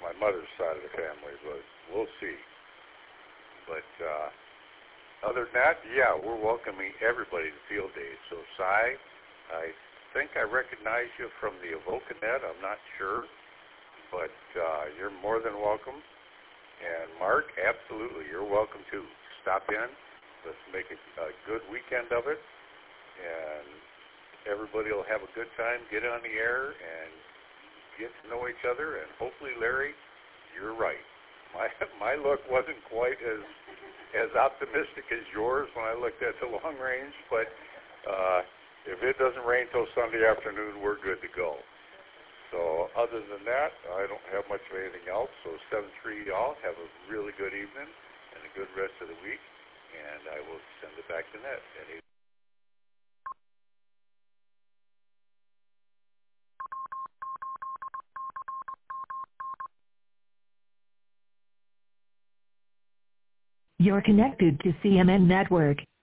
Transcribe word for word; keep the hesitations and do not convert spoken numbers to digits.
my mother's side of the family, but we'll see. But uh, other than that, yeah, we're welcoming everybody to Field Days. So, Cy, I think I recognize you from the Evocanet. I'm not sure, but uh, you're more than welcome. And Mark, absolutely, you're welcome to stop in. Let's make a, a good weekend of it, and everybody will have a good time. Get on the air and get to know each other. And hopefully, Larry, you're right. My my look wasn't quite as as optimistic as yours when I looked at the long range, but uh, if it doesn't rain till Sunday afternoon, we're good to go. So other than that, I don't have much of anything else. So seven three y'all, have a really good evening and a good rest of the week, and I will send it back to Ned. Any- You're connected to C M N Network.